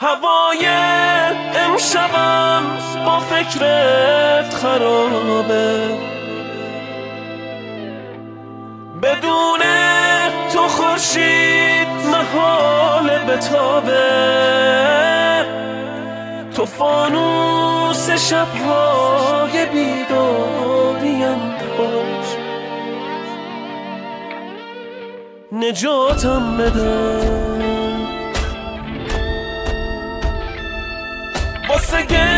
هوای امشبم با فکرت خرابه، بدون تو خورشید محال بتابه، تو فانوس شب‌های بیداریم باش، نجاتم بده واسه